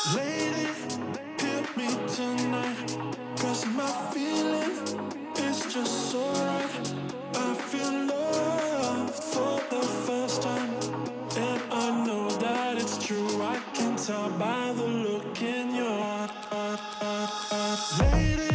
Lady, hear me tonight, 'cause my feeling is just so right. I feel love for the first time, and I know that it's true. I can tell by the look in your heart. Lady,